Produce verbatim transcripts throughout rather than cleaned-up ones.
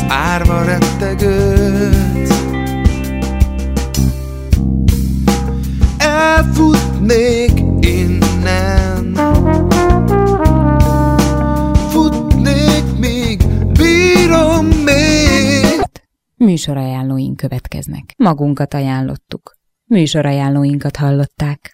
árva rettegőt. Elfutnék innen, futnék, míg bírom még. Műsorajánlóink következnek. Magunkat ajánlottuk. Műsorajánlóinkat hallották.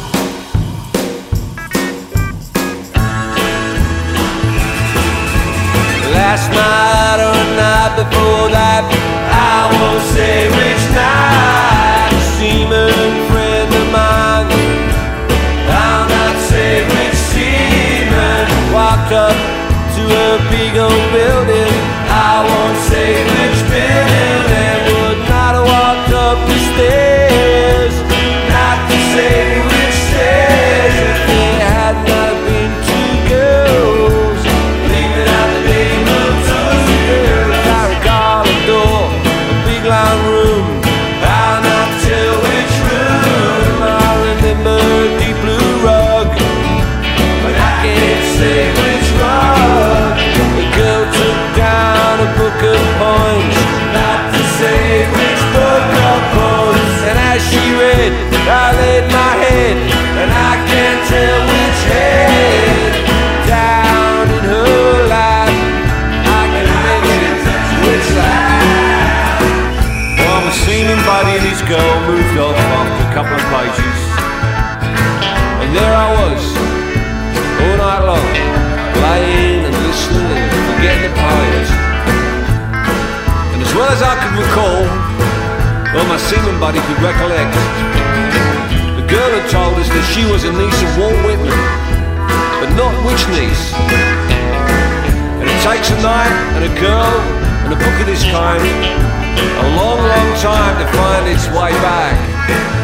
Last night or night before that, I won't say which night. A seaman friend of mine, I'll not say which seaman, walked up to a big old building. I won't say which building, and would not have walked up the stairs, not to say which stairs, if there had not been two girls leaving out the name of two girls. I recall a door, a big long room, I'll not tell which room. I remember a deep blue rug, but I can't say which rug. The girl took down a book of poems, not to say which book of poems. And as she read, I laid my head, and I can't tell which head. Down in her lap, I can mention which lap. Well, the seeming buddy and his girl moved off after a couple of pages, and there I was, all night long, laying and listening and forgetting the poems. And as well as I could recall, or my seaman buddy could recollect, the girl had told us that she was a niece of Walt Whitman, but not which niece. And it takes a night and a girl and a book of this kind a long, long time to find its way back.